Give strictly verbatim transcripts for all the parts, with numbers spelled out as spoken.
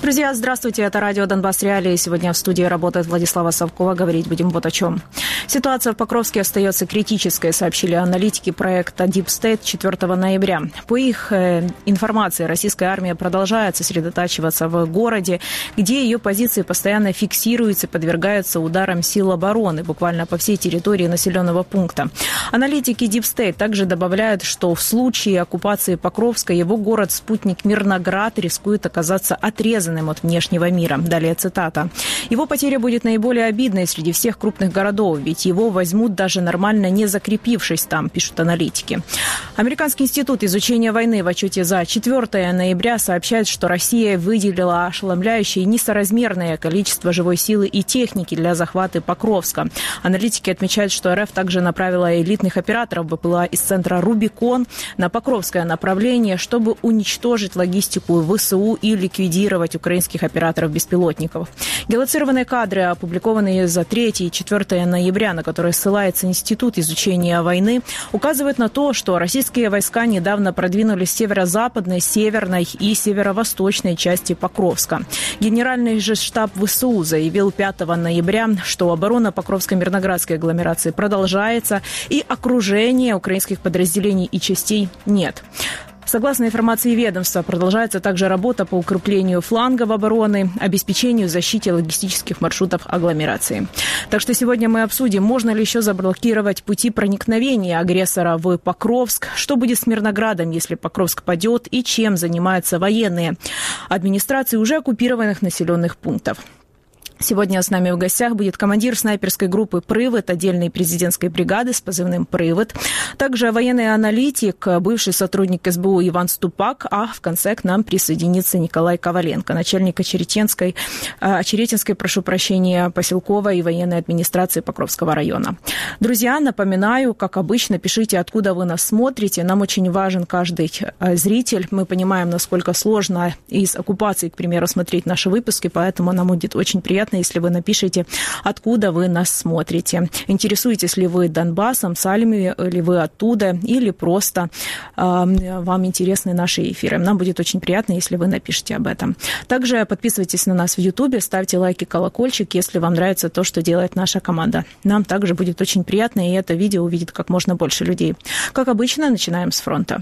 Друзья, здравствуйте, это радио «Донбасс Реалии». Сегодня в студии работает Владислава Совкова. Говорить будем вот о чем. Ситуация в Покровске остается критической, сообщили аналитики проекта Deep State четвёртого ноября. По их э, информации, российская армия продолжает сосредотачиваться в городе, где ее позиции постоянно фиксируются и подвергаются ударам сил обороны, буквально по всей территории населенного пункта. Аналитики Deep State также добавляют, что в случае оккупации Покровска его город-спутник Мирноград рискует оказаться отрезанным от внешнего мира. Далее цитата. Его потеря будет наиболее обидной среди всех крупных городов, ведь его возьмут даже нормально не закрепившись там, пишут аналитики. Американский институт изучения войны в отчете за четвёртое ноября сообщает, что Россия выделила ошеломляющее несоразмерное количество живой силы и техники для захвата Покровска. Аналитики отмечают, что РФ также направила элитных операторов БПЛА из центра Рубикон на Покровское направление, чтобы уничтожить логистику ВСУ и ликвидировать украинских операторов-беспилотников. Геолоцированные кадры, опубликованные за третье и четвёртое ноября, на которые ссылается Институт изучения войны, указывают на то, что российские войска недавно продвинулись в северо-западной, северной и северо-восточной части Покровска. Генеральный же штаб ВСУ заявил пятого ноября, что оборона Покровско-Мирноградской агломерации продолжается и окружения украинских подразделений и частей нет. Согласно информации ведомства, продолжается также работа по укреплению флангов обороны, обеспечению защиты логистических маршрутов агломерации. Так что сегодня мы обсудим, можно ли еще заблокировать пути проникновения агрессора в Покровск, что будет с Мирноградом, если Покровск падет, и чем занимаются военные администрации уже оккупированных населенных пунктов. Сегодня с нами в гостях будет командир снайперской группы «Привод» отдельной президентской бригады с позывным «Привод». Также военный аналитик, бывший сотрудник СБУ Иван Ступак, а в конце к нам присоединится Николай Коваленко, начальник Очеретинской, Очеретинской, прошу прощения, поселковой и военной администрации Покровского района. Друзья, напоминаю, как обычно, пишите, откуда вы нас смотрите. Нам очень важен каждый зритель. Мы понимаем, насколько сложно из оккупации, к примеру, смотреть наши выпуски, поэтому нам будет очень приятно, если вы напишите, откуда вы нас смотрите. Интересуетесь ли вы Донбассом, сами ли вы оттуда, или просто э, вам интересны наши эфиры. Нам будет очень приятно, если вы напишите об этом. Также подписывайтесь на нас в Ютубе, ставьте лайки, колокольчик, если вам нравится то, что делает наша команда. Нам также будет очень приятно, и это видео увидит как можно больше людей. Как обычно, начинаем с фронта.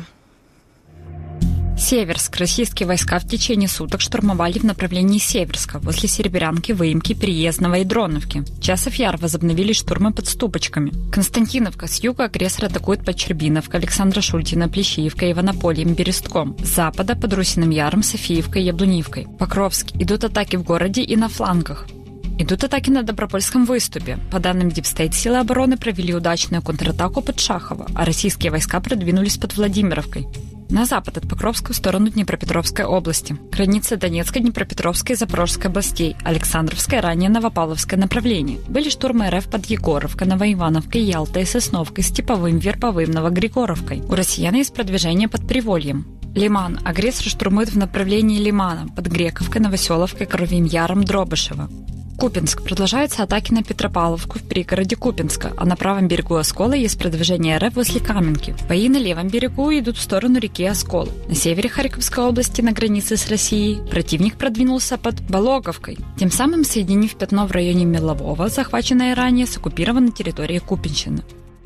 Северск. Российские войска в течение суток штурмовали в направлении Северска, возле Серебрянки, Выемки, Приездного и Дроновки. Часов Яр возобновили штурмы под Ступочками. Константиновка. С юга агрессор атакует под Чербиновкой, Александра Шультина, Плещеевкой, Иванопольем, Берестком. С запада под Русиным Яром, Софиевкой, Яблунивкой. Покровск. Идут атаки в городе и на флангах. Идут атаки на Добропольском выступе. По данным Deep State, силы обороны провели удачную контратаку под Шахово, а российские войска продвинулись под Владимировкой. На запад от Покровска в сторону Днепропетровской области. Границы Донецкой, Днепропетровской и Запорожской областей. Александровское, ранее Новопавловское направление. Были штурмы РФ под Егоровкой, Новоивановкой, Ялтой, Сосновкой, Степовым, Верповым, Новогригоровкой. У россиян есть продвижение под Привольем. Лиман. Агрессор штурмует в направлении Лимана, под Грековкой, Новоселовкой, Коровьим Яром, Дробышево. Купинск. Продолжаются атаки на Петропавловку в пригороде Купинска, а на правом берегу Оскола есть продвижение РФ возле Каменки. Бои на левом берегу идут в сторону реки Оскол. На севере Харьковской области, на границе с Россией, противник продвинулся под Балоговкой, тем самым соединив пятно в районе Мелового, захваченное ранее с оккупированной территории Купинщины.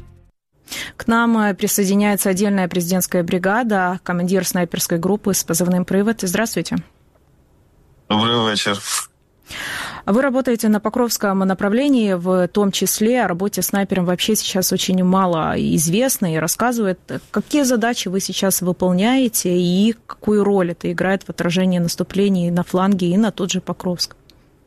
К нам присоединяется отдельная президентская бригада, командир снайперской группы с позывным «Привод». Здравствуйте. Добрый вечер. Вы работаете на Покровском направлении, в том числе о работе снайпером вообще сейчас очень мало известно и рассказывает. Какие задачи вы сейчас выполняете и какую роль это играет в отражении наступлений на фланге і на тот же Покровск?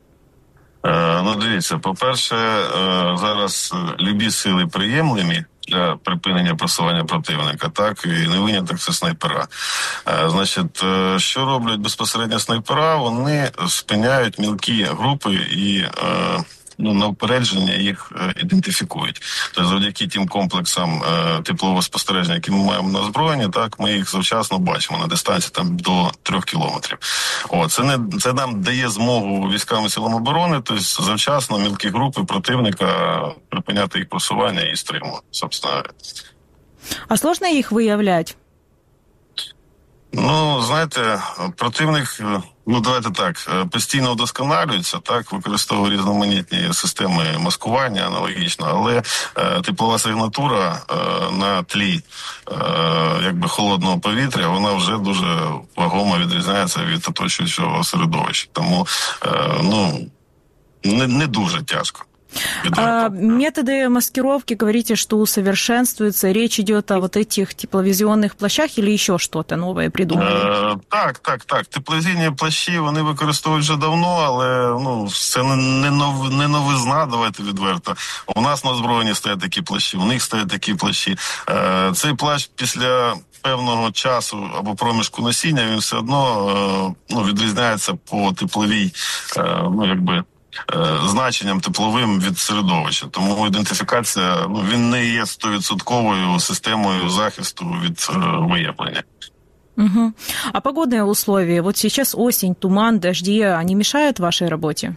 Е, ну, дивіться, по-перше, е, зараз любі сили приємлемі для припинення просування противника, так, і не виняток це снайпера. Е, значить, е, що роблять безпосередньо снайпера? Вони спиняють мілкі групи і е, ну, на упередження їх е, ідентифікують. Тобто завдяки тим комплексам е, теплового спостереження, які ми маємо на озброєнні, так, ми їх завчасно бачимо на дистанції там до трьох кілометрів. О, це, не, це нам дає змогу військам і силам оборони, тобто завчасно мілкі групи противника припиняти їх просування і стримувати, собственно. А сложно їх виявляти? Ну, знаєте, противник, ну давайте так, постійно вдосконалюється, так, використовує різноманітні системи маскування аналогічно, але е, теплова сигнатура е, на тлі е, якби холодного повітря, вона вже дуже вагомо відрізняється від оточуючого середовища. Тому, е, ну, не, не дуже тяжко. А, методы маскировки, говорите, что усовершенствуются. Речь идет о вот этих тепловизионных плащах или еще что-то новое придумали? Е, так, так, так. Тепловізійні плащі, вони використовують вже давно, але ну, це не, нов, не новизна, давайте відверто. У нас на озброєнні стоять такі плащі, у них стоять такі плащі. Е, цей плащ після певного часу або проміжку носіння, він все одно е, ну, відрізняється по тепловій, е, ну, якби, значенням тепловим від середовища. Тому ідентифікація, ну, він не є сто відсотковою системою захисту від е, виявлення. Угу. А погодные условия? Вот сейчас осень, туман, дожди, они мешают вашей работе?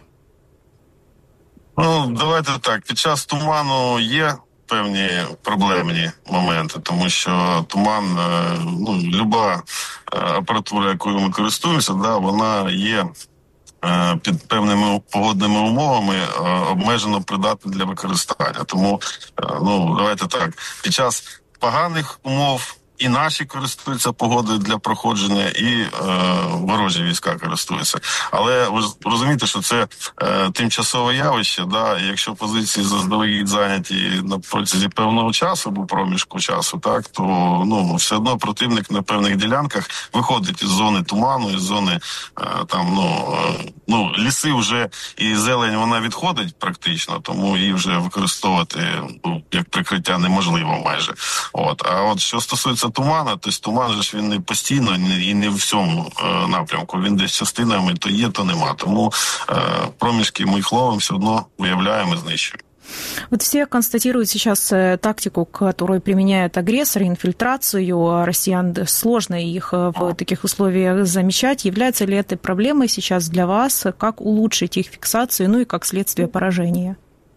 Ну, давайте так. Під час туману є певні проблемні моменти, тому що туман, ну, люба апаратура, якою ми користуємося, да, вона є під певними погодними умовами обмежено придатна для використання. Тому, ну, давайте так, під час поганих умов і наші користуються погодою для проходження, і е, ворожі війська користуються. Але ви розумієте, що це е, тимчасове явище, да, і якщо позиції заздалегідь зайняті на протязі певного часу або проміжку часу, так, то ну, все одно противник на певних ділянках виходить із зони туману, із зони е, там, ну, е, ну, ліси вже і зелень, вона відходить практично, тому її вже використовувати, ну, як прикриття неможливо майже. От. А от що стосується тумана, тобто туман же ж він не постійно і не в всьому е, напрямку. Він десь частинами то є, то нема. Тому е, проміжки ми їх ловимо, все одно виявляємо і знищуємо. Вот все констатируют сейчас тактику, которую применяет агрессор, инфильтрацию россиян. Сложно их в таких условиях замечать. Является ли это проблемой сейчас для вас? Как улучшить их фиксацию, ну и как следствие поражения?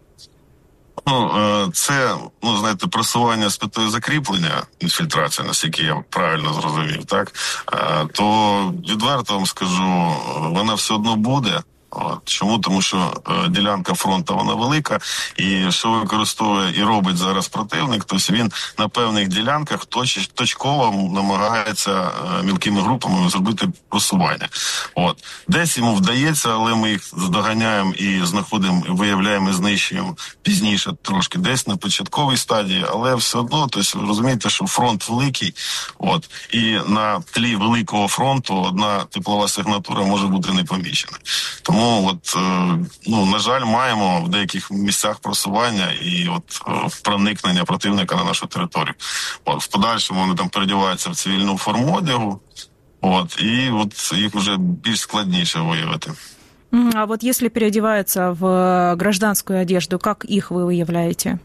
Ну, це, ну, знаєте, просування з метою закріплення, інфільтрація, наскільки я правильно зрозумів, так, то відверто вам скажу, вона все одно буде. От. Чому? Тому що е, ділянка фронту, вона велика, і що використовує і робить зараз противник, тобто він на певних ділянках точ, точково намагається е, мілкими групами зробити просування. От. Десь йому вдається, але ми їх здоганяємо і знаходимо, виявляємо і знищуємо пізніше трошки, десь на початковій стадії, але все одно, тобто, ви розумієте, що фронт великий, от, і на тлі великого фронту одна теплова сигнатура може бути не помічена. Тому от, ну, на жаль, маємо в деяких місцях просування і от проникнення противника на нашу територію. От, в подальшому вони там переодягаються в цивільну форму одягу, от, і от їх вже більш складніше виявити. А вот если переодеваются в гражданскую одежду, как их вы выявляете?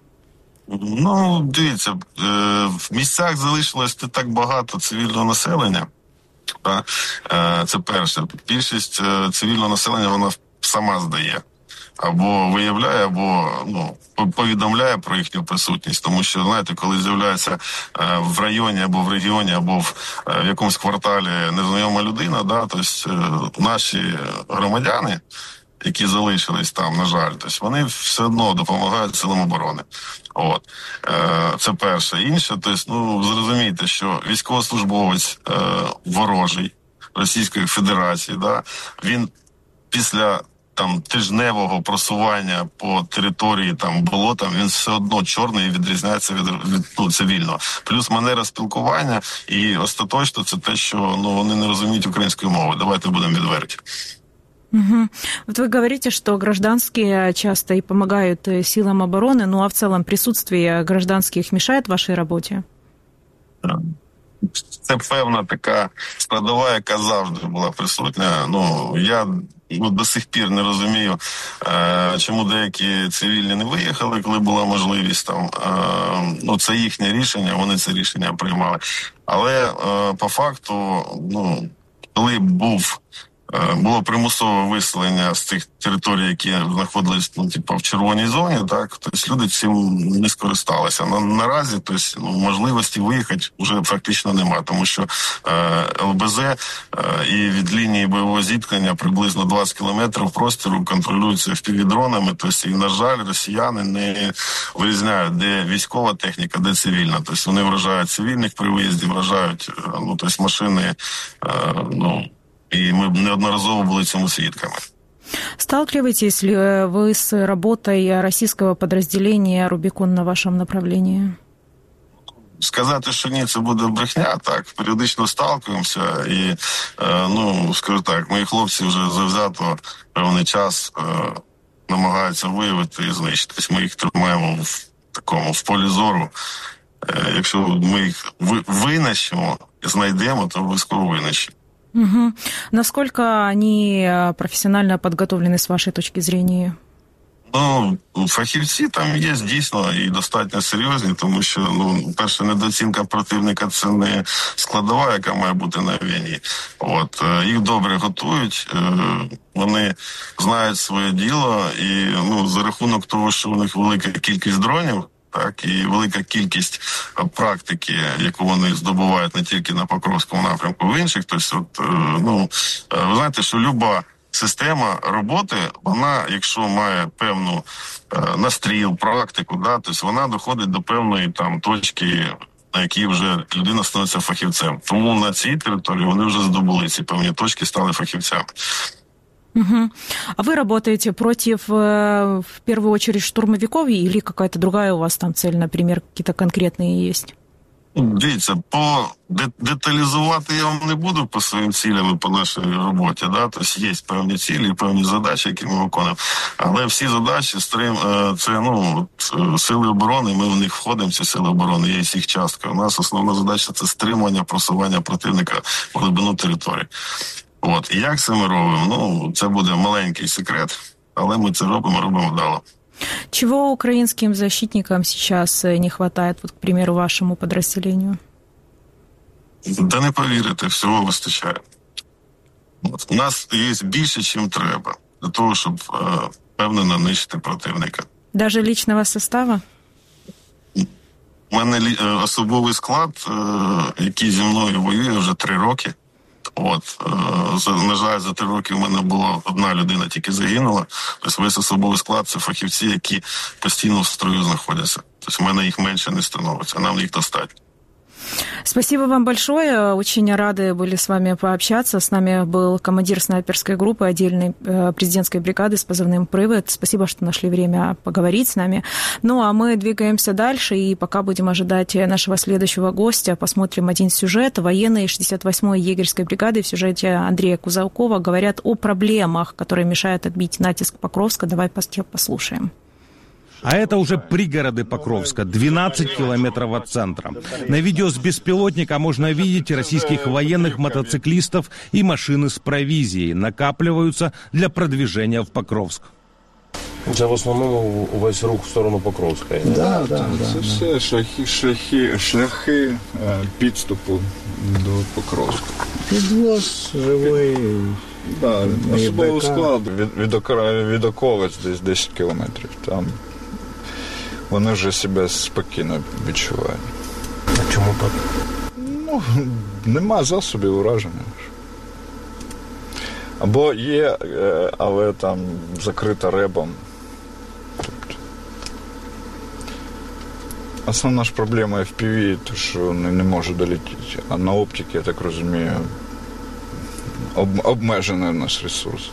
Ну, дивіться, в місцях залишилось не так багато цивільного населення. Це перше. Більшість цивільного населення вона сама здає. Або виявляє, або ну, повідомляє про їхню присутність. Тому що, знаєте, коли з'являється в районі, або в регіоні, або в, в якомусь кварталі незнайома людина, да, тобто наші громадяни, які залишились там, на жаль, тобто вони все одно допомагають силам оборони. От. Це перше. Інше, тобто, ну, зрозумійте, що військовослужбовець е, ворожий Російської Федерації, да, він після там тижневого просування по території там болотам, він все одно чорний і відрізняється від, від ну, цивільного. Плюс манера спілкування і остаточно це те, що ну, вони не розуміють української мови. Давайте будемо відверті. Угу. Вот вы говорите, что гражданские часто и помогают силам обороны, ну а в целом присутствие гражданских мешает вашей роботі? Це певна така складова, яка завжди була присутня. Ну, я ну, до сих пір не розумію, е, чому деякі цивільні не виїхали, коли була можливість там. Е, ну, це їхнє рішення, вони це рішення приймали. Але е, по факту, ну, коли був було примусове виселення з тих територій, які знаходились, ну, типу, в червоній зоні, так, тобто люди цим не скористалися. На, наразі, тобто, ну, можливості виїхати вже фактично немає, тому що е, ел бе зет е, і від лінії бойового зіткнення приблизно двадцять кілометрів простору контролюються еф пі ві-дронами, тобто, і, на жаль, росіяни не вирізняють, де військова техніка, де цивільна, тобто, вони вражають цивільних при виїзді, вражають, ну, тобто, машини, е, ну, и мы неодноразово были этому свидками. Сталкиваетесь ли вы с работой российского подразделения «Рубикон» на вашем направлении? Сказати, що ні, це буде брехня, так, періодично сталкуємося і, ну, скажу так, мої хлопці вже завзято певний час намагаються виявити і знищити. Ми їх тримаємо в такому, в полі зору. Якщо ми їх винищимо і знайдемо, то обов'язково винищимо. Угу. Насколько они профессионально подготовлены с вашей точки зрения? Ну, фахівці там є дійсно і достатньо серйозні, тому що, ну, перша недооцінка противника – це не складова, яка має бути на війні. От, їх добре готують, вони знають своє діло і, ну, за рахунок того, що у них велика кількість дронів, так, і велика кількість практики, яку вони здобувають не тільки на Покровському напрямку, в інших. Тобто, от, ну, ви знаєте, що люба система роботи, вона, якщо має певну настріл, практику, да, тобто вона доходить до певної там точки, на якій вже людина становиться фахівцем. Тому на цій території вони вже здобули ці певні точки, стали фахівцями. Угу. А вы работаете против, в первую очередь, штурмовиков или какая-то другая у вас там цель, например, какие-то конкретные есть? Дивіться, по деталізувати я вам не буду по своїм цілям і по нашій роботі, да, тобто є певні цілі, певні задачі, які ми виконуємо, але всі задачі, це, ну, сили оборони, ми в них входимо, ці сили оборони, є їх частка. У нас основна задача – це стримування, просування противника в глибину території. От, і як це ми робимо? Ну, це буде маленький секрет, але ми це робимо, робимо вдало. Чего украинским защитникам сейчас не хватает, вот, к примеру, вашему подразделению? Да не повірите, всього вистачає. От, у нас є більше, ніж треба, для того, щоб е, впевнено нищити противника. Даже личного состава? У мене е, особовий склад, е, який зі мною воює вже три роки. От, е, на жаль, за три роки у мене була одна людина, тільки загинула. Тобто весь особовий склад – це фахівці, які постійно в строю знаходяться. Тобто в мене їх менше не становиться, а нам їх достатньо. Спасибо вам большое. Очень рады были с вами пообщаться. С нами был командир снайперской группы отдельной президентской бригады с позывным «Привод». Спасибо, что нашли время поговорить с нами. Ну, а мы двигаемся дальше, и пока будем ожидать нашего следующего гостя, посмотрим один сюжет. Военные шестьдесят восьмой егерской бригады в сюжете Андрея Кузовкова говорят о проблемах, которые мешают отбить натиск Покровска. Давай послушаем. А это уже пригороды Покровска, двенадцать километров от центра. На видео с беспилотника можно видеть российских военных, мотоциклистов и машины с провизией. Накапливаются для продвижения в Покровск. Це в основному увесь рух в сторону Покровська. Да, да, да, це да. Все шляхи, шляхи, шляхи підступу до Покровська. Підвоз живий. Да, особовий склад від, від, від околиць десь десять кілометрів. Там вони вже себе спокійно відчувають. А чому так? Ну, нема засобів ураження. Або є, але там закрита ребом. Основна ж проблема еф пі ві, то що вони не можуть долетіти. А на оптиці, я так розумію, об, обмежений наш ресурс.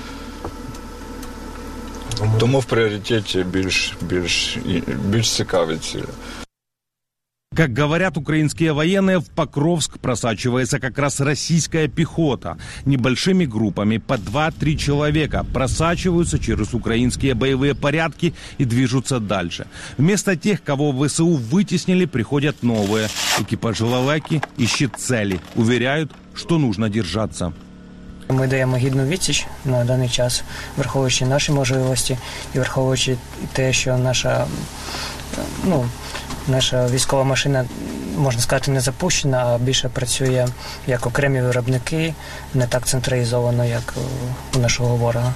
Тому в пріоритеті більш, більш, більш цікаві цілі. Как говорят украинские военные, в Покровск просачивается как раз российская пехота. Небольшими группами по два-три человека просачиваются через украинские боевые порядки и движутся дальше. Вместо тех, кого в ВСУ вытеснили, приходят новые. Экипаж «Лелеки» ищет цели. Уверяют, что нужно держаться. Ми даємо гідну відсіч на даний час, враховуючи наші можливості і враховуючи те, що наша, ну, Наша військова машина, можна сказати, не запущена, а більше працює як окремі виробники, не так централізовано, як у нашого ворога.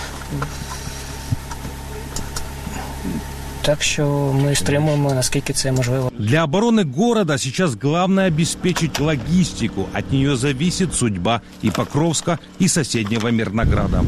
Так що ми стримуємо, наскільки це можливо. Для обороны города сейчас главное обеспечить логистику. От нее зависит судьба и Покровска, и соседнего Мирнограда.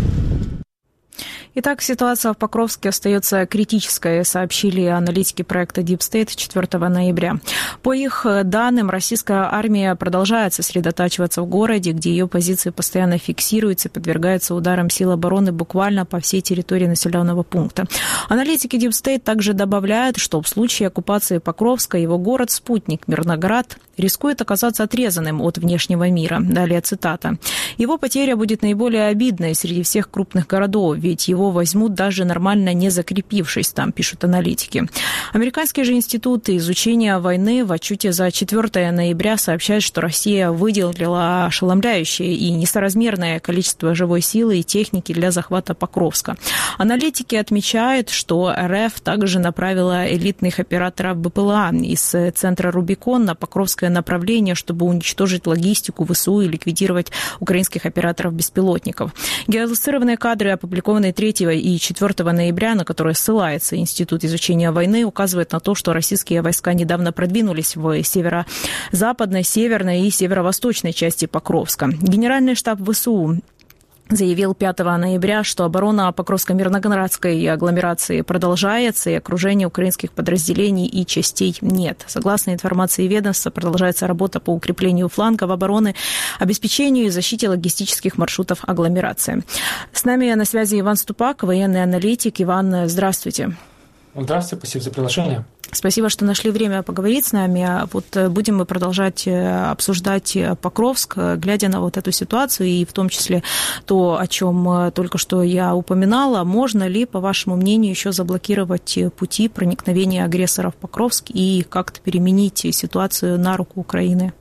Итак, ситуация в Покровске остается критической, сообщили аналитики проекта Deep State четвёртого ноября. По их данным, российская армия продолжает сосредотачиваться в городе, где ее позиции постоянно фиксируются и подвергаются ударам сил обороны буквально по всей территории населенного пункта. Аналитики Deep State также добавляют, что в случае оккупации Покровска его город-спутник Мирноград рискует оказаться отрезанным от внешнего мира. Далее цитата. «Его потеря будет наиболее обидной среди всех крупных городов, ведь его возьмут даже нормально не закрепившись там», пишут аналитики. Американский же институт изучения войны в отчете за четвёртого ноября сообщает, что Россия выделила ошеломляющее и несоразмерное количество живой силы и техники для захвата Покровска. Аналитики отмечают, что РФ также направила элитных операторов БПЛА из центра Рубикон на Покровское направление, чтобы уничтожить логистику ВСУ и ликвидировать украинских операторов-беспилотников. Геолокационные кадры, опубликованные третьего и четвёртого ноября, на которые ссылается Институт изучения войны, указывают на то, что российские войска недавно продвинулись в северо-западной, северной и северо-восточной части Покровска. Генеральный штаб ВСУ заявил пятого ноября, что оборона Покровско-Мирноградской агломерации продолжается, и окружения украинских подразделений и частей нет. Согласно информации ведомства, продолжается работа по укреплению флангов обороны, обеспечению и защите логистических маршрутов агломерации. С нами на связи Иван Ступак, военный аналитик. Иван, здравствуйте. Здравствуйте, спасибо за приглашение. Спасибо, что нашли время поговорить с нами. Вот будем мы продолжать обсуждать Покровск, глядя на вот эту ситуацию, и в том числе то, о чем только что я упоминала. Можно ли, по вашему мнению, еще заблокировать пути проникновения агрессора в Покровск и как-то переменить ситуацию на руку Украины?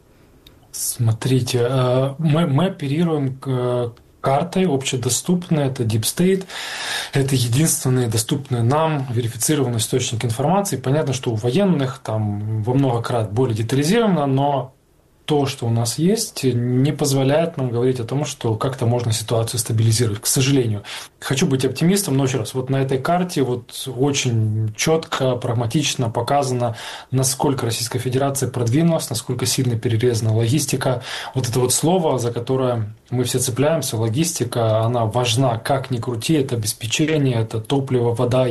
Смотрите, мы, мы оперируем к картой общедоступной, это Deep State, это единственный доступный нам верифицированный источник информации. Понятно, что у военных там во много крат более детализировано, но то, что у нас есть, не позволяет нам говорить о том, что как-то можно ситуацию стабилизировать, к сожалению. Хочу быть оптимистом, но еще раз, вот на этой карте вот очень четко, прагматично показано, насколько Российская Федерация продвинулась, насколько сильно перерезана логистика. Вот это вот слово, за которое мы все цепляемся, логистика, она важна, как ни крути, это обеспечение, это топливо, вода,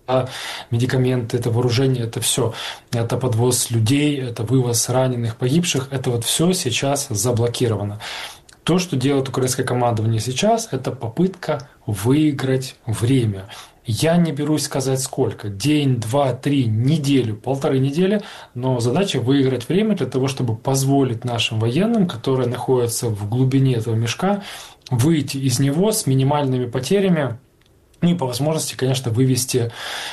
медикаменты, это вооружение, это все. Это подвоз людей, это вывоз раненых, погибших. Это вот все сейчас заблокировано. То, что делает украинское командование сейчас, это попытка выиграть время. Я не берусь сказать сколько. День, два, три, неделю, полторы недели. Но задача выиграть время для того, чтобы позволить нашим военным, которые находятся в глубине этого мешка, выйти из него с минимальными потерями. Ну и по возможности, конечно, вывести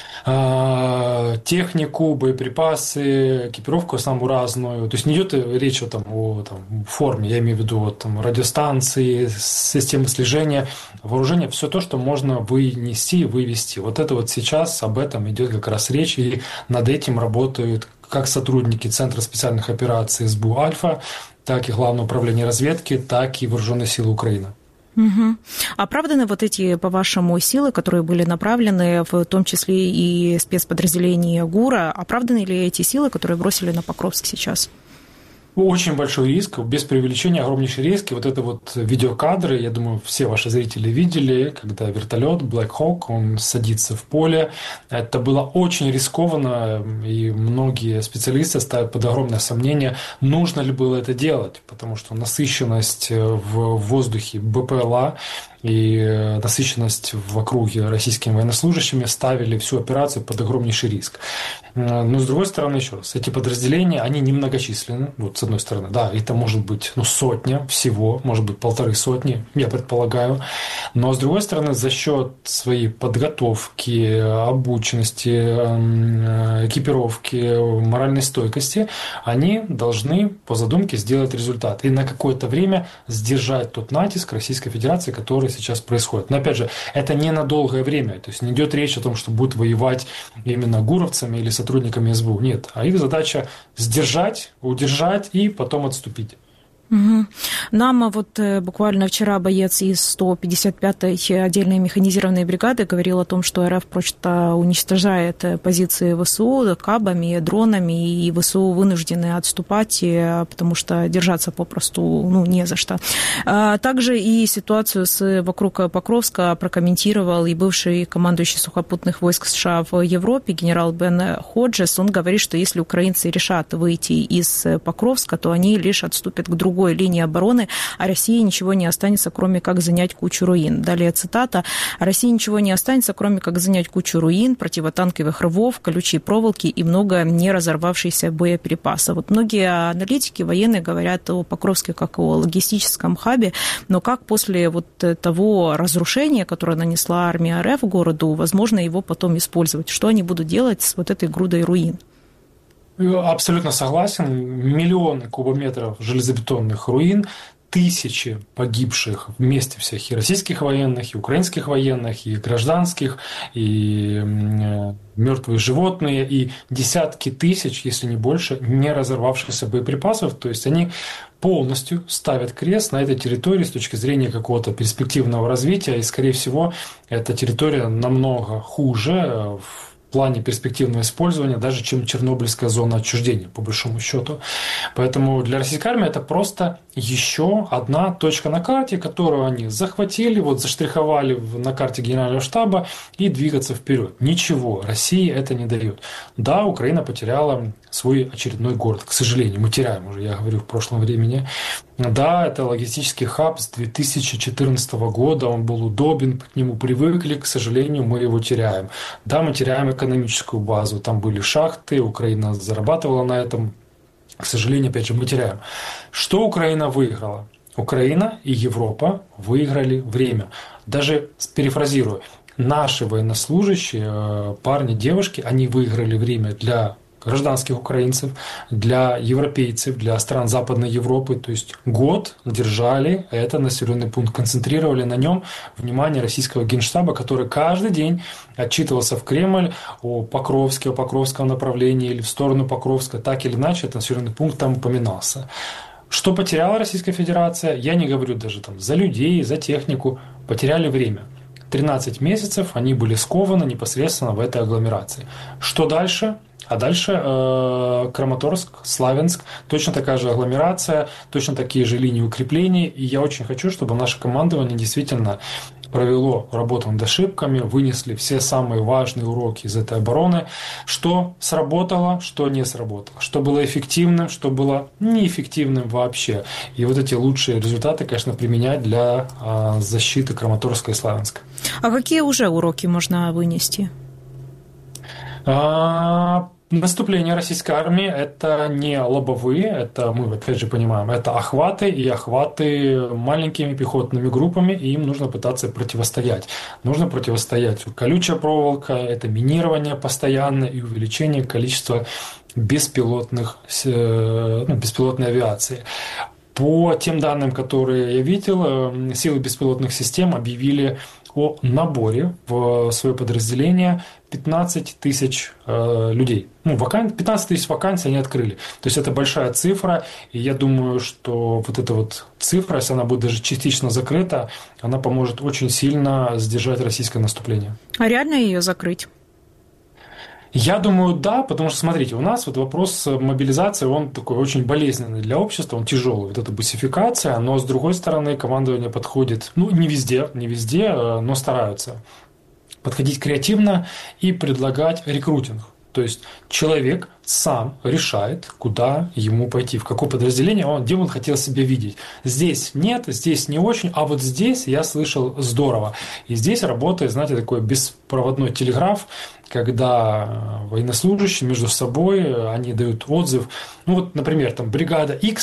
э, технику, боеприпасы, экипировку самую разную. То есть не идет речь о, там, о там, форме, я имею в виду вот, там, радиостанции, системы слежения, вооружения, все то, что можно вынести и вывести. Вот это вот сейчас об этом идет как раз речь, и над этим работают как сотрудники Центра специальных операций СБУ «Альфа», так и Главное управление разведки, так и Вооруженные силы Украины. Угу. Оправданы вот эти, по-вашему, силы, которые были направлены, в том числе и спецподразделения ГУРа, оправданы ли эти силы, которые бросили на Покровск сейчас? Очень большой риск, без преувеличения огромнейший риск. И вот это вот видеокадры, я думаю, все ваши зрители видели, когда вертолет Black Hawk, он садится в поле. Это было очень рискованно, и многие специалисты ставят под огромное сомнение, нужно ли было это делать, потому что насыщенность в воздухе БПЛА и насыщенность в округе российскими военнослужащими ставили всю операцию под огромнейший риск. Но, с другой стороны, еще раз, эти подразделения, они немногочисленны. Вот, с одной стороны, да, это может быть ну, сотня всего, может быть, полторы сотни, я предполагаю. Но, с другой стороны, за счет своей подготовки, обученности, экипировки, моральной стойкости, они должны по задумке сделать результат и на какое-то время сдержать тот натиск Российской Федерации, который которые сейчас происходят. Но, опять же, это не на долгое время. То есть не идет речь о том, что будут воевать именно гуровцами или сотрудниками эс бэ у. Нет. А их задача сдержать, удержать и потом отступить. Угу. Нам вот буквально вчера боец из сто пятьдесят пятой отдельной механизированной бригады говорил о том, что эр эф просто уничтожает позиции вэ эс у кабами, дронами, и вэ эс у вынуждены отступать, потому что держаться попросту ну, не за что. Также и ситуацию с, вокруг Покровска прокомментировал и бывший командующий сухопутных войск США в Европе генерал Бен Ходжес. Он говорит, что если украинцы решат выйти из Покровска, то они лишь отступят к другому линии обороны, а России ничего не останется, кроме как занять кучу руин. Далее цитата. «России ничего не останется, кроме как занять кучу руин, противотанковых рвов, колючей проволоки и много не разорвавшихся боеприпасов». Вот многие аналитики военные говорят о Покровске как о логистическом хабе, но как после вот того разрушения, которое нанесла армия эр эф городу, возможно его потом использовать? Что они будут делать с вот этой грудой руин? Абсолютно согласен. Миллионы кубометров железобетонных руин, тысячи погибших вместе всех и российских военных, и украинских военных, и гражданских, и мертвые животные, и десятки тысяч, если не больше, не разорвавшихся боеприпасов. То есть они полностью ставят крест на этой территории с точки зрения какого-то перспективного развития, и, скорее всего, эта территория намного хуже в в плане перспективного использования, даже чем Чернобыльская зона отчуждения, по большому счету. Поэтому для российской армии это просто еще одна точка на карте, которую они захватили, вот заштриховали на карте Генерального штаба и двигаться вперед. Ничего России это не дает. Да, Украина потеряла свой очередной город, к сожалению, мы теряем уже, я говорю, в прошлом времени. Да, это логистический хаб с две тысячи четырнадцатого года, он был удобен, к нему привыкли, к сожалению, мы его теряем. Да, мы теряем экономическую базу, там были шахты, Украина зарабатывала на этом, к сожалению, опять же, мы теряем. Что Украина выиграла? Украина и Европа выиграли время. Даже перефразирую, наши военнослужащие, парни, девушки, они выиграли время для гражданских украинцев, для европейцев, для стран Западной Европы. То есть год держали этот населенный пункт, концентрировали на нем внимание российского генштаба, который каждый день отчитывался в Кремль о Покровске, о Покровском направлении или в сторону Покровска. Так или иначе, этот населенный пункт там упоминался. Что потеряла Российская Федерация? Я не говорю даже там за людей, за технику. Потеряли время. тринадцать месяцев они были скованы непосредственно в этой агломерации. Что дальше? А дальше э, Краматорск, Славянск, точно такая же агломерация, точно такие же линии укреплений. И я очень хочу, чтобы наше командование действительно провело работу над ошибками, вынесли все самые важные уроки из этой обороны, что сработало, что не сработало, что было эффективным, что было неэффективным вообще. И вот эти лучшие результаты, конечно, применять для э, защиты Краматорска и Славянска. А какие уже уроки можно вынести? А... Наступление российской армии – это не лобовые, это мы опять же понимаем, это охваты, и охваты маленькими пехотными группами, и им нужно пытаться противостоять. Нужно противостоять. Колючая проволока – это минирование постоянное и увеличение количества беспилотных, ну, беспилотной авиации. По тем данным, которые я видел, силы беспилотных систем объявили о наборе в свое подразделение пятнадцать тысяч э, людей. Ну, вакан... пятнадцать тысяч вакансий они открыли. То есть это большая цифра, и я думаю, что вот эта вот цифра, если она будет даже частично закрыта, она поможет очень сильно сдержать российское наступление. А реально ее закрыть? Я думаю, да, потому что, смотрите, у нас вот вопрос мобилизации, он такой очень болезненный для общества, он тяжелый, вот эта бусификация, но, с другой стороны, командование подходит, ну, не везде, не везде, но стараются подходить креативно и предлагать рекрутинг. То есть человек сам решает, куда ему пойти, в какое подразделение, он, где он хотел себя видеть. Здесь нет, здесь не очень, а вот здесь я слышал здорово. И здесь работает, знаете, такой беспроводной телеграф, когда военнослужащие между собой, они дают отзыв. Ну вот, например, там бригада X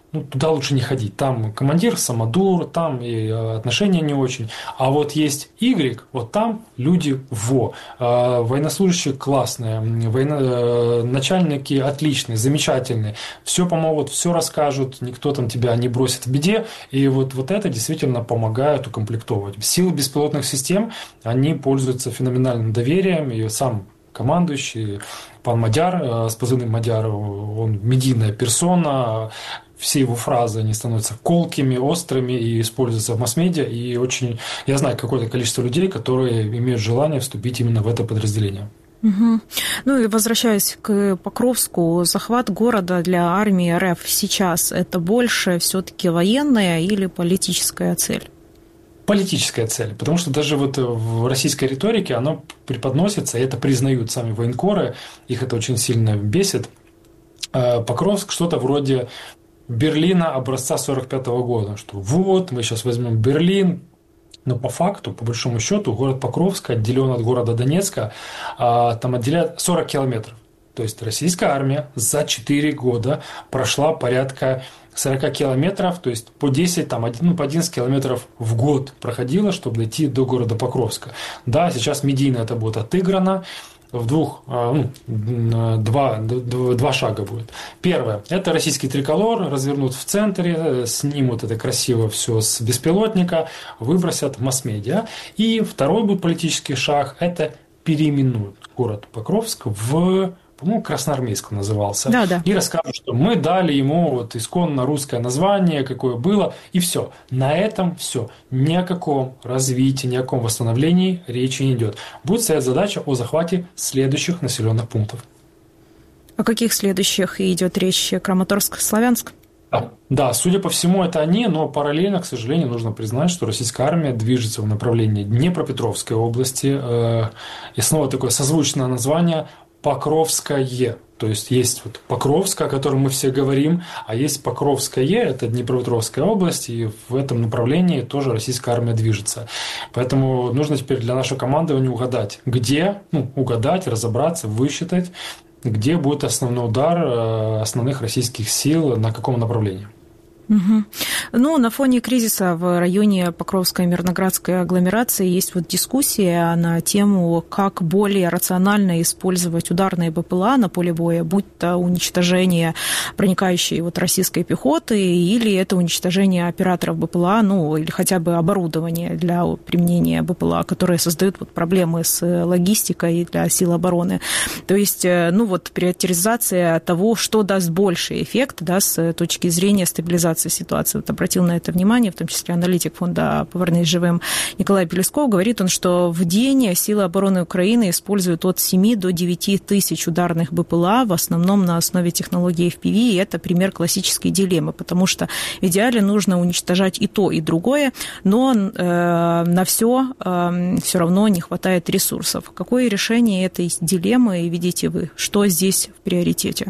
ну, туда лучше не ходить. Там командир самодур, там и отношения не очень. А вот есть Y, вот там люди во. Военнослужащие классные, военно... начальники отличные, замечательные. Все помогут, все расскажут, никто там тебя не бросит в беде. И вот, вот это действительно помогает укомплектовывать. Силы беспилотных систем, они пользуются феноменальным доверием. И сам командующий, пан Мадяр, с позывным Мадяр, он медийная персона. Все его фразы, они становятся колкими, острыми и используются в масс-медиа. И очень, я знаю какое-то количество людей, которые имеют желание вступить именно в это подразделение. Угу. Ну и возвращаясь к Покровску, захват города для армии РФ сейчас это больше все-таки военная или политическая цель? Политическая цель, потому что даже вот в российской риторике оно преподносится, и это признают сами военкоры, их это очень сильно бесит. Покровск что-то вроде Берлина образца сорок пятого года, что вот мы сейчас возьмем Берлин, но по факту, по большому счету, город Покровск отделен от города Донецка, там отделяет сорок километров. То есть российская армия за четыре года прошла порядка сорок километров, то есть по десять, там, ну, по одиннадцать километров в год проходила, чтобы дойти до города Покровска. Да, сейчас медийно это будет отыграно. В двух, ну, два, два шага будет. Первое – это российский триколор, развернут в центре, снимут это красиво все с беспилотника, выбросят в масс-медиа. И второй будет политический шаг – это переименуют город Покровск в, по-моему, Красноармейск он назывался. Да, да. И расскажут, что мы дали ему вот исконно русское название, какое было, и все. На этом все. Ни о каком развитии, ни о каком восстановлении речи не идет. Будет стоять задача о захвате следующих населенных пунктов. О каких следующих идет речь? Краматорск, Славянск? Да. да, судя по всему, это они, но параллельно, к сожалению, нужно признать, что российская армия движется в направлении Днепропетровской области. И снова такое созвучное название Покровское. То есть есть вот Покровск, о котором мы все говорим, а есть Покровское, это Днепропетровская область, и в этом направлении тоже российская армия движется. Поэтому нужно теперь для нашего командования угадать, где, ну, угадать, разобраться, высчитать, где будет основной удар основных российских сил, на каком направлении. Угу. Ну, на фоне кризиса в районе Покровской Мирноградской агломерации есть вот дискуссия на тему, как более рационально использовать ударные БПЛА на поле боя, будь то уничтожение проникающей вот российской пехоты или это уничтожение операторов БПЛА, ну, или хотя бы оборудование для применения БПЛА, которые создают вот проблемы с логистикой для сил обороны. То есть, ну, вот приоритизация того, что даст больший эффект, да, с точки зрения стабилизации ситуации. Вот обратил на это внимание, в том числе аналитик фонда «Повернись живым» Николай Белесков. Говорит он, что в день силы обороны Украины используют от семи до девяти тысяч ударных БПЛА, в основном на основе технологии эф пи ви, и это пример классической дилеммы, потому что в идеале нужно уничтожать и то, и другое, но э, на все э, все равно не хватает ресурсов. Какое решение этой дилеммы видите вы? Что здесь в приоритете?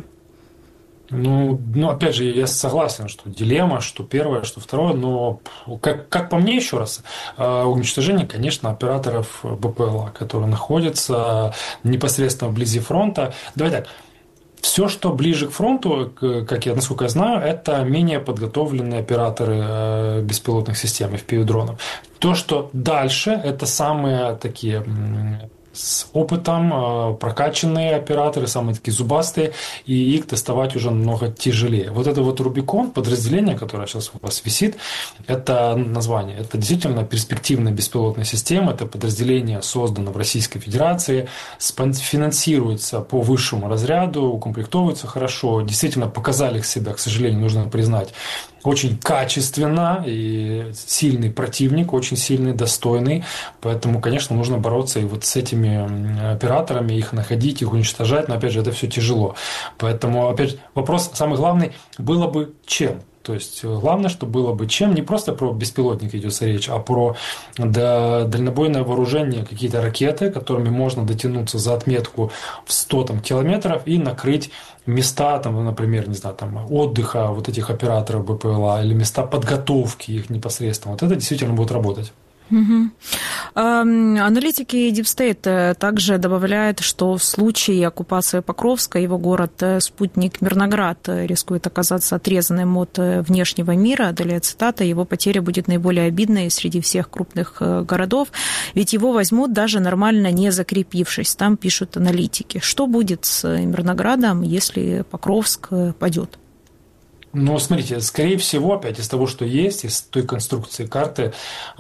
Ну, ну, опять же, я согласен, что дилемма, что первое, что второе, но, как, как по мне, еще раз, уничтожение, конечно, операторов БПЛА, которые находятся непосредственно вблизи фронта. Давай так, все, что ближе к фронту, как я, насколько я знаю, это менее подготовленные операторы беспилотных систем, эф пи ви-дронов. То, что дальше, это самые такие с опытом, прокачанные операторы, самые такие зубастые, и их доставать уже намного тяжелее. Вот это вот Рубикон, подразделение, которое сейчас у вас висит, это название. Это действительно перспективная беспилотная система, это подразделение создано в Российской Федерации, финансируется по высшему разряду, укомплектовывается хорошо, действительно показали себя, к сожалению, нужно признать, очень качественно и сильный противник, очень сильный, достойный. Поэтому, конечно, нужно бороться и вот с этими операторами, их находить, их уничтожать. Но, опять же, это все тяжело. Поэтому, опять же, вопрос самый главный было бы чем? То есть, главное, что было бы чем, не просто про беспилотники идет речь, а про дальнобойное вооружение, какие-то ракеты, которыми можно дотянуться за отметку в сто там, километров и накрыть места, там, например, не знаю, там, отдыха вот этих операторов БПЛА или места подготовки их непосредственно. Вот это действительно будет работать. Угу. Аналитики Deep State также добавляют, что в случае оккупации Покровска его город-спутник Мирноград рискует оказаться отрезанным от внешнего мира. Далее цитата: «Его потеря будет наиболее обидной среди всех крупных городов, ведь его возьмут, даже нормально не закрепившись». Там пишут аналитики. Что будет с Мирноградом, если Покровск падет? Ну, смотрите, скорее всего, опять из того, что есть, из той конструкции карты,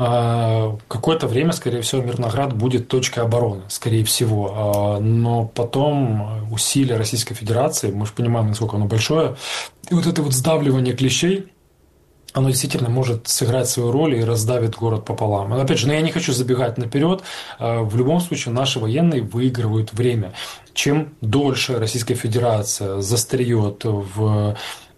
какое-то время, скорее всего, Мирноград будет точкой обороны, скорее всего. Но потом усилия Российской Федерации, мы же понимаем, насколько оно большое, и вот это вот сдавливание клещей, оно действительно может сыграть свою роль и раздавит город пополам. Но, опять же, но я не хочу забегать наперед. В любом случае, наши военные выигрывают время. Чем дольше Российская Федерация застреет в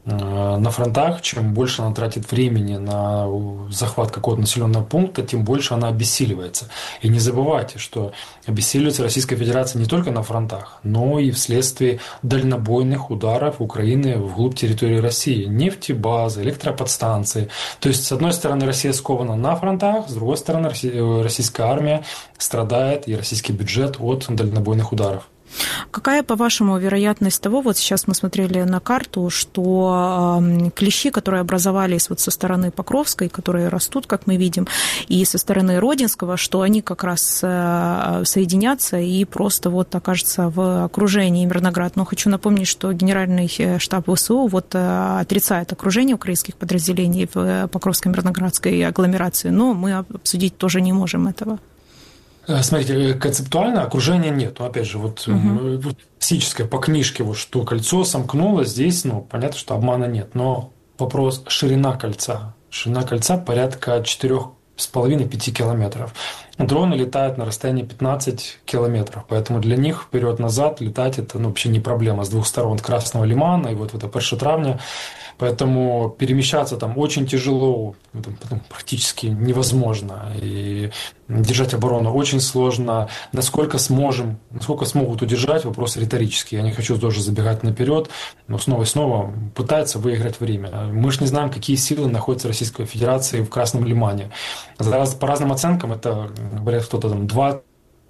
на фронтах, чем больше она тратит времени на захват какого-то населенного пункта, тем больше она обессиливается. И не забывайте, что обессиливается Российская Федерация не только на фронтах, но и вследствие дальнобойных ударов Украины вглубь территории России. Нефтебазы, электроподстанции. То есть, с одной стороны, Россия скована на фронтах, с другой стороны, российская армия страдает и российский бюджет от дальнобойных ударов. Какая, по-вашему, вероятность того, вот сейчас мы смотрели на карту, что клещи, которые образовались вот со стороны Покровской, которые растут, как мы видим, и со стороны Родинского, что они как раз соединятся и просто вот окажутся в окружении Мирноград. Но хочу напомнить, что Генеральный штаб ВСУ вот отрицает окружение украинских подразделений в Покровско-Мирноградской агломерации, но мы обсудить тоже не можем этого. Смотрите, концептуально окружения нет. Но, опять же, вот угу. классическое по книжке, вот, что кольцо сомкнулось, здесь, ну, понятно, что обмана нет. Но вопрос ширина кольца. Ширина кольца порядка четырех с половиной - пяти километров. Дроны летают на расстоянии пятнадцать километров, поэтому для них вперед-назад летать это ну, вообще не проблема. С двух сторон от Красного Лимана и вот в это перше травня. Поэтому перемещаться там очень тяжело, ну, практически невозможно. И держать оборону очень сложно. Насколько сможем, насколько смогут удержать, вопрос риторический. Я не хочу тоже забегать наперед, но снова и снова пытаются выиграть время. Мы же не знаем, какие силы находятся в Российской Федерации в Красном Лимане. По разным оценкам это, говорят, кто-то там двадцать,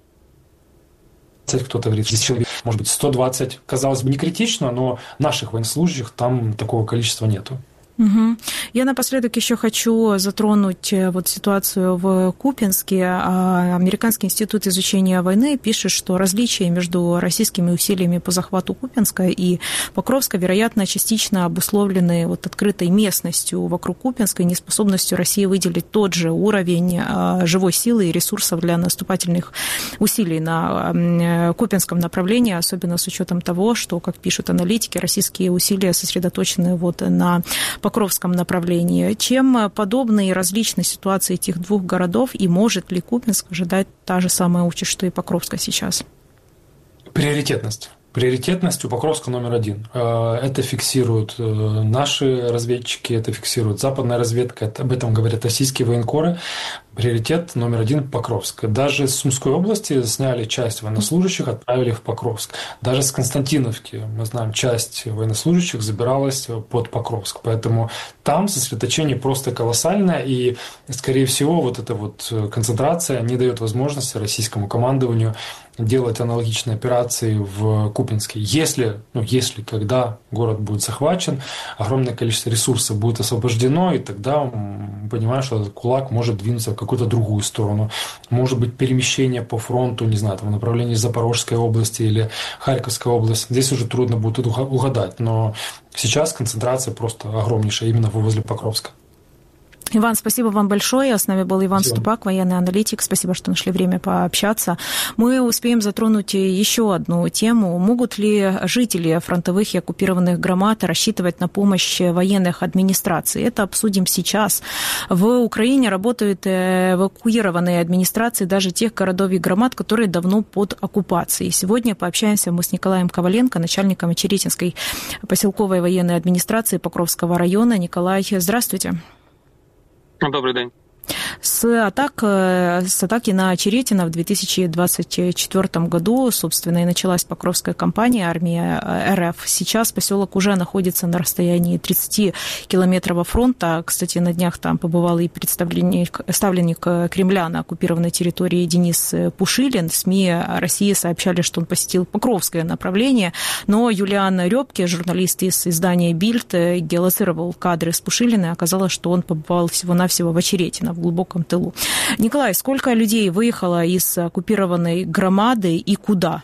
кто-то говорит, десять человек, может быть, сто двадцать. Казалось бы, не критично, но наших военнослужащих там такого количества нету. Угу. Я напоследок еще хочу затронуть вот ситуацию в Купянске. Американский институт изучения войны пишет, что различия между российскими усилиями по захвату Купянска и Покровска, вероятно, частично обусловлены вот открытой местностью вокруг Купянска и неспособностью России выделить тот же уровень живой силы и ресурсов для наступательных усилий на Купянском направлении, особенно с учетом того, что, как пишут аналитики, российские усилия сосредоточены вот на Покровском направлении. Чем подобны и различны ситуации этих двух городов, и может ли Купянск ожидать та же самая участь, что и Покровска сейчас? Приоритетность. Приоритетность у Покровска номер один. Это фиксируют наши разведчики, это фиксирует западная разведка, об этом говорят российские военкоры. Приоритет номер один – Покровск. Даже с Сумской области сняли часть военнослужащих, отправили в Покровск. Даже с Константиновки, мы знаем, часть военнослужащих забиралась под Покровск. Поэтому там сосредоточение просто колоссальное, и, скорее всего, вот эта вот концентрация не дает возможности российскому командованию делать аналогичные операции в Купянске. Если, ну, если, когда город будет захвачен, огромное количество ресурсов будет освобождено, и тогда мы понимаем, что этот кулак может двинуться в какую-то другую сторону. Может быть, перемещение по фронту, не знаю, там, в направлении Запорожской области или Харьковской области. Здесь уже трудно будет угадать, но сейчас концентрация просто огромнейшая именно возле Покровска. Иван, спасибо вам большое. С нами был Иван Ступак, военный аналитик. Спасибо, что нашли время пообщаться. Мы успеем затронуть еще одну тему. Могут ли жители фронтовых и оккупированных громад рассчитывать на помощь военных администраций? Это обсудим сейчас. В Украине работают эвакуированные администрации даже тех городов и громад, которые давно под оккупацией. Сегодня пообщаемся мы с Николаем Коваленко, начальником Очеретинской поселковой военной администрации Покровского района. Николай, здравствуйте. Добрий день. С, атак, с атаки на Очеретино в две тысячи двадцать четвёртом году, собственно, и началась Покровская кампания армии РФ. Сейчас поселок уже находится на расстоянии тридцати километров от фронта. Кстати, на днях там побывал и представленник, ставленник Кремля на оккупированной территории Денис Пушилин. СМИ России сообщали, что он посетил Покровское направление, но Юлиан Рёбке, журналист из издания «Бильд», геолоцировал кадры с Пушилина, и оказалось, что он побывал всего-навсего в Очеретино, в глубоком тылу. Николай, сколько людей выехало из оккупированной громади і куди?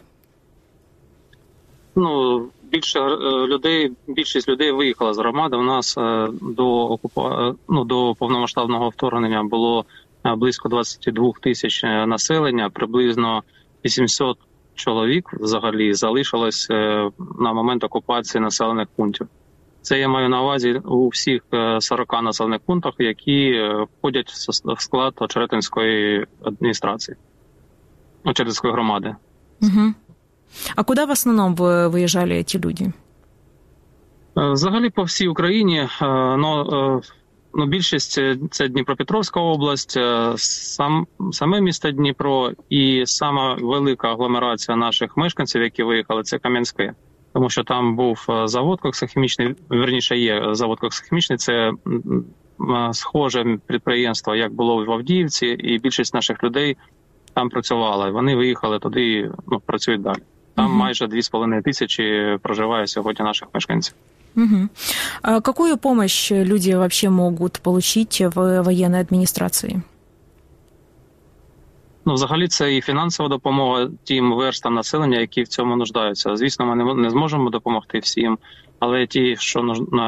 Ну, більше людей, більшість людей виїхала з громади. У нас до окупа... ну, до повномасштабного вторгнення було близько двадцять два тисяч населення, приблизно вісімсот чоловік взагалі залишилось на момент окупації населених пунктів. Це я маю на увазі у всіх сорока населених пунктах, які входять в склад Очеретинської адміністрації, Очеретинської громади. Угу. А куди в основному виїжджали ці люди? Взагалі по всій Україні, ну, ну більшість це Дніпропетровська область, сам, саме місто Дніпро і сама велика агломерація наших мешканців, які виїхали, це Кам'янське. Тому що там був завод коксохімічний, верніше є завод коксохімічний, це схоже підприємство, як було в Авдіївці, і більшість наших людей там працювала. Вони виїхали туди, ну, працюють далі. Там угу. майже дві з половиною тисячі проживає сьогодні наших мешканців. Угу. А какую помощь люди вообще могут получить в военной администрации? Ну, взагалі, це і фінансова допомога тим верстам населення, які в цьому нуждаються. Звісно, ми не зможемо допомогти всім, але ті, що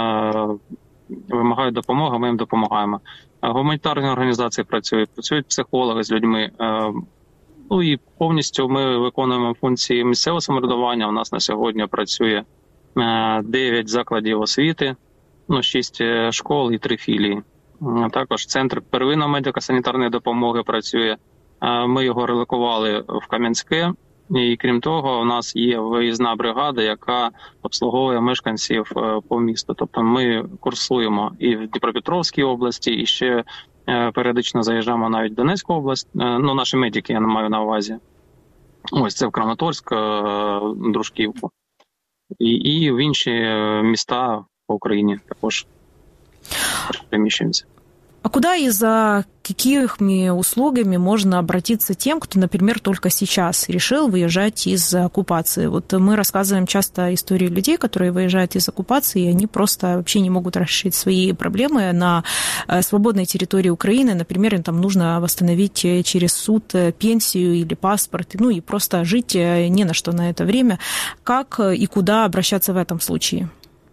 вимагають допомоги, ми їм допомагаємо. Гуманітарні організації працюють, працюють психологи з людьми. Ну і повністю ми виконуємо функції місцевого самоврядування. У нас на сьогодні працює дев'ять закладів освіти, ну, шість школ і три філії. Також центр первинної медико-санітарної допомоги працює. Ми його релокували в Кам'янське, і крім того, у нас є виїзна бригада, яка обслуговує мешканців по місту. Тобто ми курсуємо і в Дніпропетровській області, і ще періодично заїжджаємо навіть в Донецьку область. Ну, наші медики, я не маю на увазі. Ось це в Краматорськ, Дружківку. І, і в інші міста по Україні також переміщуємося. А куда и за какими услугами можно обратиться тем, кто, например, только сейчас решил выезжать из оккупации? Вот мы рассказываем часто истории людей, которые выезжают из оккупации, и они просто вообще не могут решить свои проблемы на свободной территории Украины. Например, им там нужно восстановить через суд пенсию или паспорт, ну и просто жить не на что на это время. Как и куда обращаться в этом случае?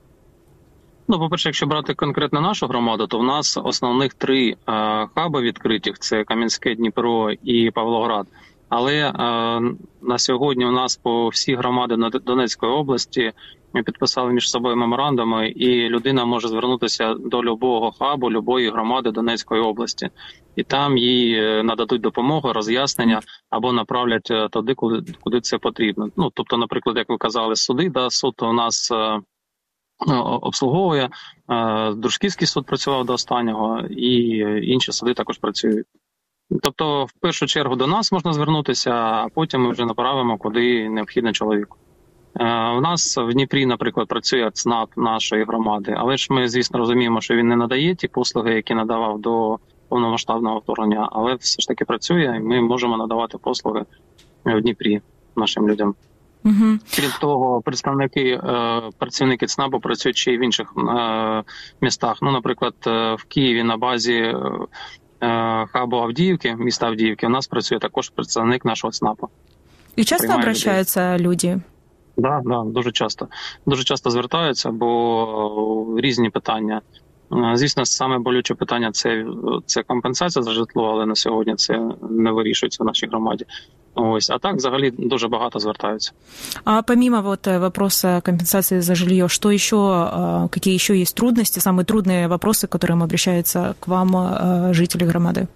Ну, по-перше, якщо брати конкретно нашу громаду, то в нас основних три е, хаби відкритих – це Кам'янське, Дніпро і Павлоград. Але е, на сьогодні у нас по всій громаді Донецької області ми підписали між собою меморандуми, і людина може звернутися до любого хабу, любої громади Донецької області. І там їй нададуть допомогу, роз'яснення або направлять туди, куди, куди це потрібно. Ну, тобто, наприклад, як ви казали, суди, да, суд у нас е, обслуговує, Дружківський суд працював до останнього, і інші суди також працюють. Тобто, в першу чергу до нас можна звернутися, а потім ми вже направимо, куди необхідно чоловіку. У нас в Дніпрі, наприклад, працює ЦНАП нашої громади, але ж ми, звісно, розуміємо, що він не надає ті послуги, які надавав до повномасштабного вторгнення, але все ж таки працює, і ми можемо надавати послуги в Дніпрі нашим людям. Угу. Крім того, представники, працівники ЦНАПу працюють ще й в інших містах. Ну, наприклад, в Києві на базі хабу Авдіївки, міста Авдіївки, у нас працює також представник нашого ЦНАПу. І часто обращаються люди? Так, да, да, дуже часто. Дуже часто звертаються, бо різні питання. Звісно, саме болюче питання це, це компенсація за житло, але на сьогодні це не вирішується в нашій громаді. Ось, а так, взагалі, дуже багато звертаються. А помимо вот вопроса компенсации за жилье, что еще, какие еще есть трудности, самые трудные вопросы, к которым обращаются к вам жители громади?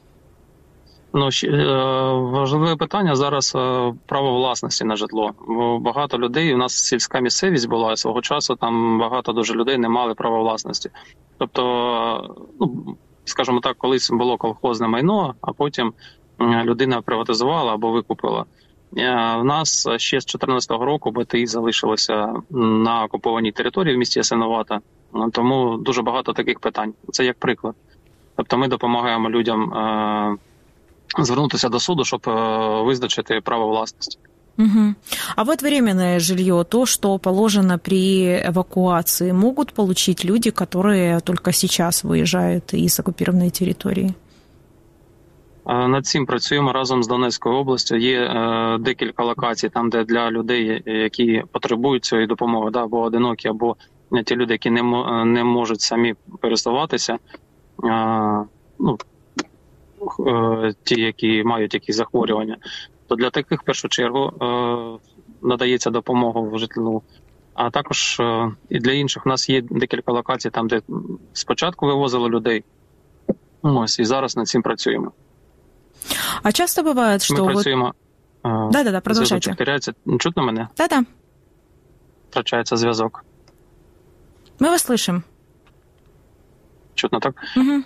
Ну, важливе питання зараз право власності на житло. Багато людей, у нас сільська місцевість була, і свого часу там багато дуже людей не мали права власності. Тобто, ну, скажімо так, колись було колхозне майно, а потім людина приватизувала або викупила. В нас ще з чотирнадцятого року БТІ залишилося на окупованій території в місті Ясиновата, тому дуже багато таких питань. Це як приклад. Тобто ми допомагаємо людям звернутися до суду, щоб визначити право власності. Угу. А вот временное жилье, то, что положено при эвакуации, могут получить люди, которые только сейчас выезжают из оккупированной территории? Над цим працюємо разом з Донецькою областю. Є е, декілька локацій, там, де для людей, які потребують цієї допомоги, да, або одинокі, або ті люди, які не, не можуть самі пересуватися, е, ну, е, ті, які мають якісь захворювання, то для таких, в першу чергу, е, надається допомога в житлу. А також е, і для інших. У нас є декілька локацій, там, де спочатку вивозили людей, ось, і зараз над цим працюємо. А часто бывает, что... Ми працюємо... Вот... Да-да-да, продовжайте. Втрачається... Чутно мене? Да-да. Втрачається зв'язок. Ми вас слышим. Чутно, так? Угу.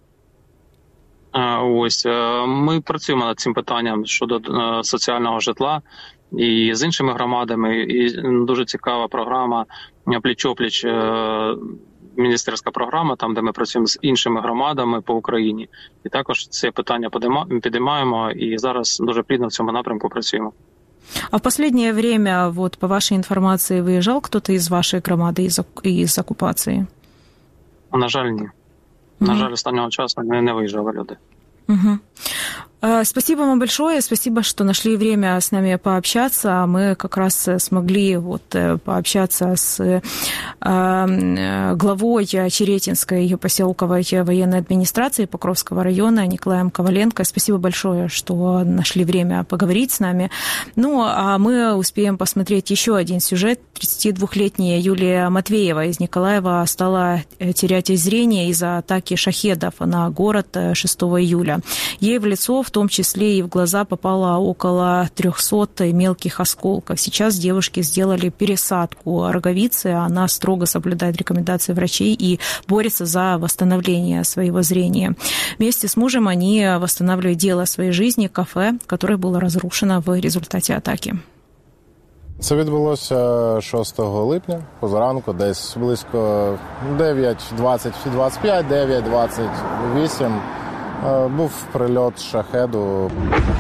Ось, ми працюємо над цим питанням щодо соціального житла і з іншими громадами. І дуже цікава програма «Пліч-опліч», міністерська програма, там, де ми працюємо з іншими громадами по Україні. І також це питання підіймаємо, і зараз дуже плідно в цьому напрямку працюємо. А в последнее время, вот, по вашей информации, выезжал кто-то из вашей громады из, из оккупации? На жаль, ні. На жаль, останнього часу не, не виїжджали люди. Угу. Спасибо вам большое, спасибо, что нашли время с нами пообщаться. Мы как раз смогли вот пообщаться с главой Черетинской поселковой военной администрации Покровского района Николаем Коваленко. Спасибо большое, что нашли время поговорить с нами. Ну, а мы успеем посмотреть еще один сюжет. тридцатидвухлетняя Юлия Матвеева из Николаева стала терять зрение из-за атаки шахедов на город шестого июля. Ей в лицо, в том числе и в глаза, попало около трехсот мелких осколков. Сейчас девушке сделали пересадку роговицы. Она строго соблюдает рекомендации врачей и борется за восстановление своего зрения. Вместе с мужем они восстанавливают дело своей жизни, кафе, которое было разрушено в результате атаки. Це відбулося шостого липня, позаранку, десь близько дев'ять двадцять двадцять п'ять, дев'ять двадцять вісім. Був прильот шахеду.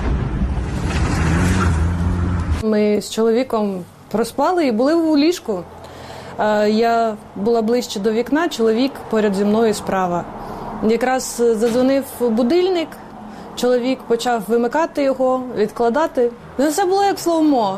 Ми з чоловіком проспали і були у ліжку. Я була ближче до вікна, чоловік поряд зі мною справа. Якраз задзвонив будильник, чоловік почав вимикати його, відкладати. Ну, це було як слоумо.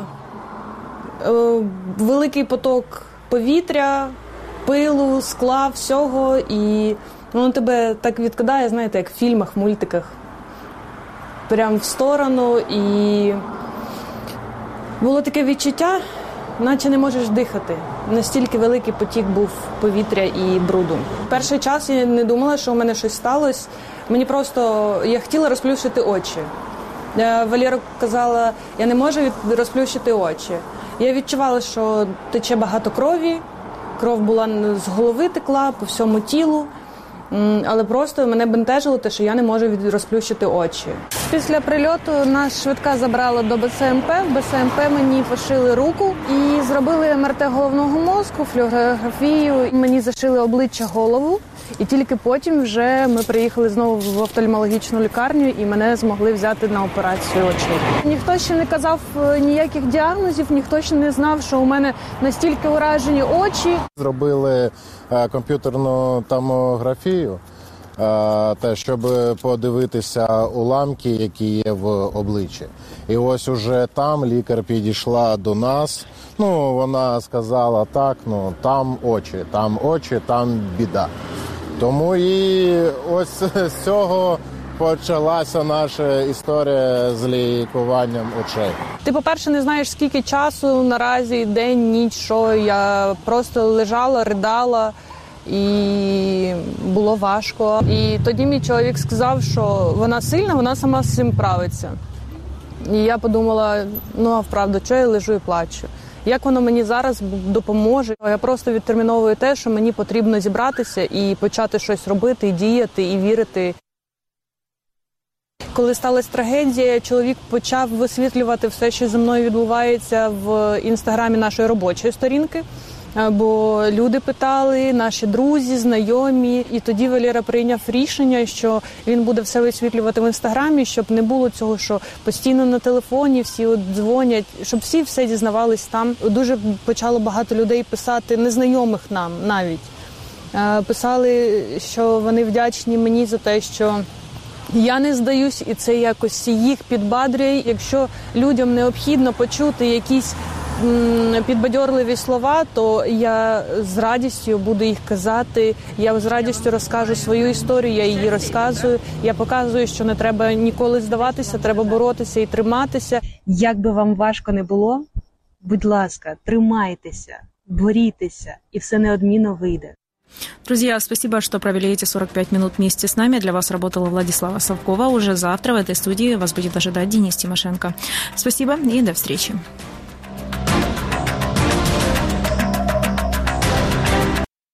Великий поток повітря, пилу, скла, всього, і воно тебе так відкидає, знаєте, як в фільмах, в мультиках. Прямо в сторону, і було таке відчуття, наче не можеш дихати. Настільки великий потік був повітря і бруду. Перший час я не думала, що у мене щось сталося. Мені просто, я хотіла розплющити очі. Валера казала, я не можу розплющити очі. Я відчувала, що тече багато крові, кров була з голови текла, по всьому тілу. Але просто мене бентежило те, що я не можу розплющити очі. Після прильоту нас швидка забрала до Б С М П. В Б С М П мені пошили руку і зробили М Р Т головного мозку, флюорографію. Мені зашили обличчя, голову. І тільки потім вже ми приїхали знову в офтальмологічну лікарню і мене змогли взяти на операцію очей. Ніхто ще не казав ніяких діагнозів, ніхто ще не знав, що у мене настільки уражені очі. Зробили комп'ютерну томографію, те, щоб подивитися уламки, які є в обличчі. І ось уже там лікар підійшла до нас. Ну, вона сказала так, ну, там очі, там очі, там біда. Тому і ось з цього почалася наша історія з лікуванням очей. Ти, по-перше, не знаєш, скільки часу наразі, день, ніч, що. Я просто лежала, ридала, і було важко. І тоді мій чоловік сказав, що вона сильна, вона сама з цим справиться. І я подумала, ну, а вправду, що я лежу і плачу? як воно мені зараз допоможе. Я просто відтерміновую те, що мені потрібно зібратися і почати щось робити, і діяти, і вірити. Коли сталася трагедія, чоловік почав висвітлювати все, що зі мною відбувається в інстаграмі нашої робочої сторінки. Бо люди питали, наші друзі, знайомі. І тоді Валера прийняв рішення, що він буде все висвітлювати в інстаграмі, щоб не було цього, що постійно на телефоні всі от дзвонять, щоб всі все дізнавались там. Дуже почало багато людей писати, незнайомих нам навіть. Писали, що вони вдячні мені за те, що я не здаюсь, і це якось їх підбадрює. Якщо людям необхідно почути якісь підбадьорливі слова, то я з радістю буду їх казати. Я з радістю розкажу свою історію, я її розказую. Я показую, що не треба ніколи здаватися, треба боротися і триматися. Як би вам важко не було, будь ласка, тримайтеся, борітеся, і все неодмінно вийде. Друзья, спасибо, что провели эти сорок пять минут вместе с нами. Для вас работала Владислава Совкова. Уже завтра в этой студии вас будет ожидать Денис Тимошенко. Спасибо и до встречи.